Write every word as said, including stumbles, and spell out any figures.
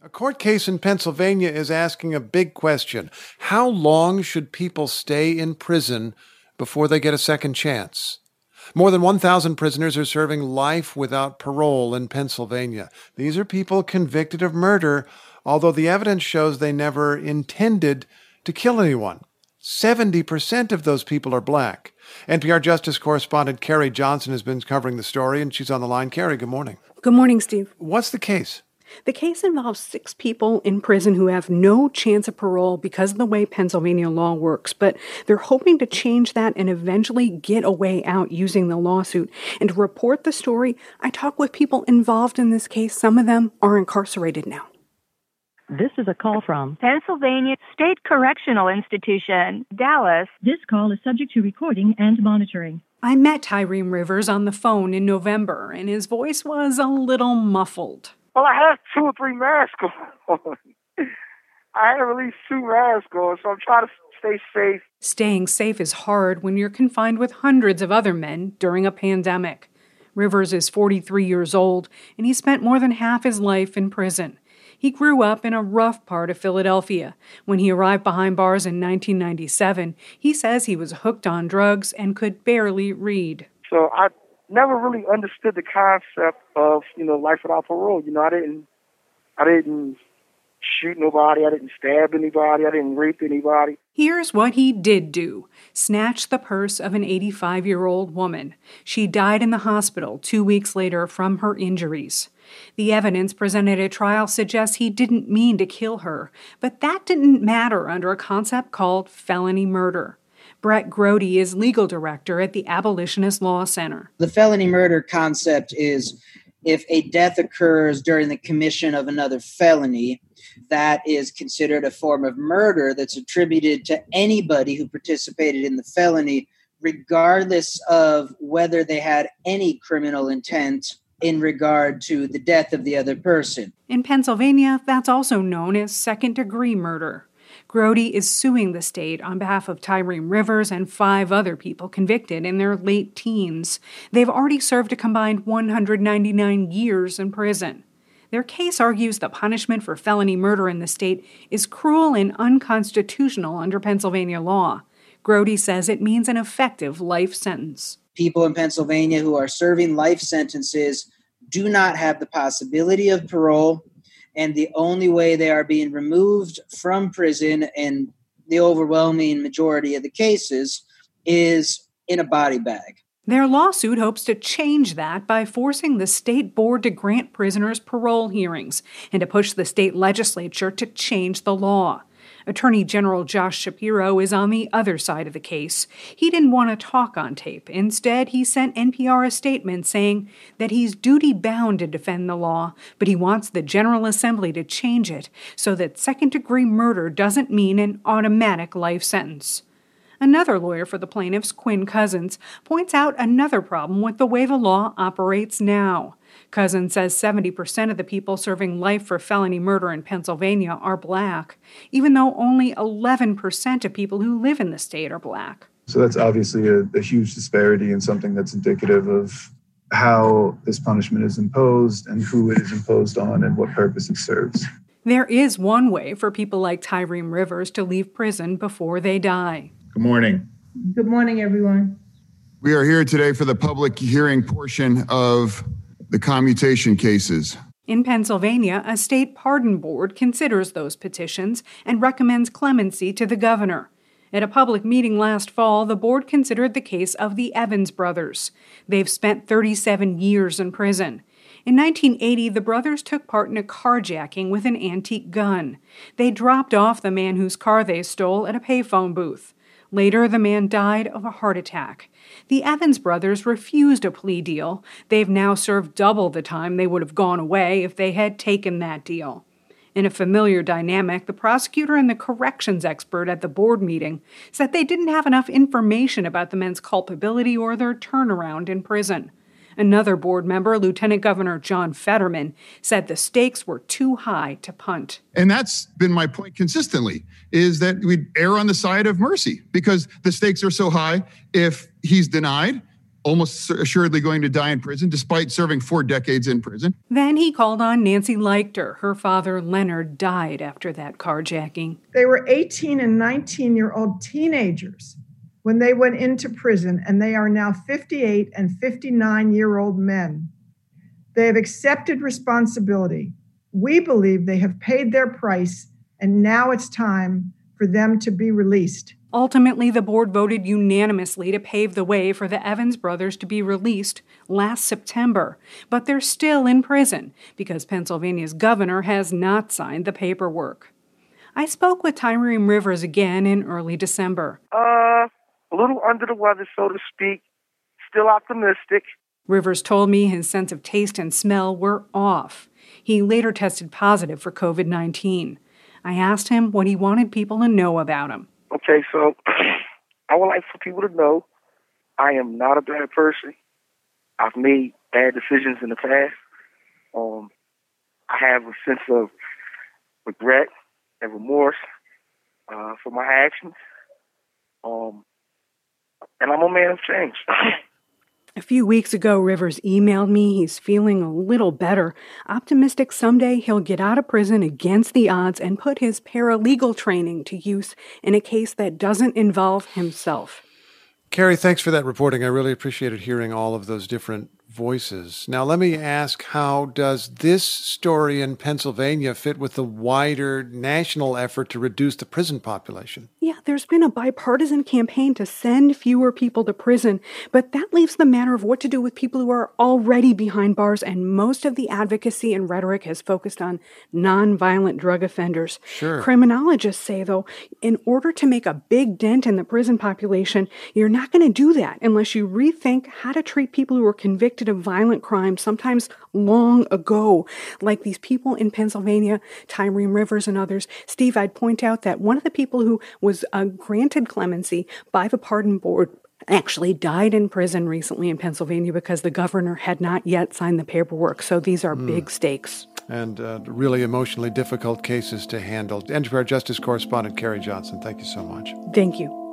A court case in Pennsylvania is asking a big question. How long should people stay in prison before they get a second chance? More than one thousand prisoners are serving life without parole in Pennsylvania. These are people convicted of murder, although the evidence shows they never intended to kill anyone. seventy percent of those people are black. N P R Justice correspondent Carrie Johnson has been covering the story, and she's on the line. Carrie, good morning. Good morning, Steve. What's the case? The case involves six people in prison who have no chance of parole because of the way Pennsylvania law works, but they're hoping to change that and eventually get a way out using the lawsuit. And to report the story, I talked with people involved in this case. Some of them are incarcerated now. This is a call from Pennsylvania State Correctional Institution, Dallas. This call is subject to recording and monitoring. I met Tyreen Rivers on the phone in November, and his voice was a little muffled. Well, I have two or three masks on. I have at least two masks on, so I'm trying to stay safe. Staying safe is hard when you're confined with hundreds of other men during a pandemic. Rivers is forty-three years old, and he spent more than half his life in prison. He grew up in a rough part of Philadelphia. When he arrived behind bars in nineteen ninety-seven, he says he was hooked on drugs and could barely read. So I never really understood the concept of, you know, life without parole. You know, I didn't, I didn't shoot nobody. I didn't stab anybody. I didn't rape anybody. Here's what he did do. Snatch the purse of an eighty-five-year-old woman. She died in the hospital two weeks later from her injuries. The evidence presented at trial suggests he didn't mean to kill her, but that didn't matter under a concept called felony murder. Brett Grody is legal director at the Abolitionist Law Center. The felony murder concept is if a death occurs during the commission of another felony, that is considered a form of murder that's attributed to anybody who participated in the felony, regardless of whether they had any criminal intent in regard to the death of the other person. In Pennsylvania, that's also known as second-degree murder. Grody is suing the state on behalf of Tyreen Rivers and five other people convicted in their late teens. They've already served a combined one hundred ninety-nine years in prison. Their case argues the punishment for felony murder in the state is cruel and unconstitutional under Pennsylvania law. Grody says it means an effective life sentence. People in Pennsylvania who are serving life sentences do not have the possibility of parole, and the only way they are being removed from prison in the overwhelming majority of the cases is in a body bag. Their lawsuit hopes to change that by forcing the state board to grant prisoners parole hearings and to push the state legislature to change the law. Attorney General Josh Shapiro is on the other side of the case. He didn't want to talk on tape. Instead, he sent N P R a statement saying that he's duty-bound to defend the law, but he wants the General Assembly to change it so that second-degree murder doesn't mean an automatic life sentence. Another lawyer for the plaintiffs, Quinn Cousins, points out another problem with the way the law operates now. Cousins says seventy percent of the people serving life for felony murder in Pennsylvania are black, even though only eleven percent of people who live in the state are black. So that's obviously a, a huge disparity and something that's indicative of how this punishment is imposed and who it is imposed on and what purpose it serves. There is one way for people like Tyreen Rivers to leave prison before they die. Good morning. Good morning, everyone. We are here today for the public hearing portion of the commutation cases. In Pennsylvania, a state pardon board considers those petitions and recommends clemency to the governor. At a public meeting last fall, the board considered the case of the Evans brothers. They've spent thirty-seven years in prison. In nineteen eighty, the brothers took part in a carjacking with an antique gun. They dropped off the man whose car they stole at a payphone booth. Later, the man died of a heart attack. The Evans brothers refused a plea deal. They've now served double the time they would have gone away if they had taken that deal. In a familiar dynamic, the prosecutor and the corrections expert at the board meeting said they didn't have enough information about the men's culpability or their turnaround in prison. Another board member, Lieutenant Governor John Fetterman, said the stakes were too high to punt. And that's been my point consistently, is that we err on the side of mercy because the stakes are so high. If he's denied, almost assuredly going to die in prison, despite serving four decades in prison. Then he called on Nancy Leichter. Her father, Leonard, died after that carjacking. They were eighteen and nineteen-year-old teenagers when they went into prison, and they are now fifty-eight and fifty-nine-year-old men. They have accepted responsibility. We believe they have paid their price, and now it's time for them to be released. Ultimately, the board voted unanimously to pave the way for the Evans brothers to be released last September. But they're still in prison because Pennsylvania's governor has not signed the paperwork. I spoke with Tyrone Rivers again in early December. Uh, a little under the weather, so to speak. Still optimistic. Rivers told me his sense of taste and smell were off. He later tested positive for covid nineteen. I asked him what he wanted people to know about him. Okay, so I would like for people to know I am not a bad person. I've made bad decisions in the past. Um, I have a sense of regret and remorse uh, for my actions. Um, and I'm a man of change. A few weeks ago, Rivers emailed me he's feeling a little better, optimistic someday he'll get out of prison against the odds and put his paralegal training to use in a case that doesn't involve himself. Carrie, thanks for that reporting. I really appreciated hearing all of those different voices. Now, let me ask, how does this story in Pennsylvania fit with the wider national effort to reduce the prison population? Yeah, there's been a bipartisan campaign to send fewer people to prison, but that leaves the matter of what to do with people who are already behind bars, and most of the advocacy and rhetoric has focused on nonviolent drug offenders. Sure. Criminologists say, though, in order to make a big dent in the prison population, you're not going to do that unless you rethink how to treat people who are convicted of violent crimes, sometimes long ago, like these people in Pennsylvania, Tyrone Rivers and others. Steve, I'd point out that one of the people who was uh, granted clemency by the pardon board actually died in prison recently in Pennsylvania because the governor had not yet signed the paperwork. So these are mm. big stakes. And uh, really emotionally difficult cases to handle. N P R Justice Correspondent Carrie Johnson, thank you so much. Thank you.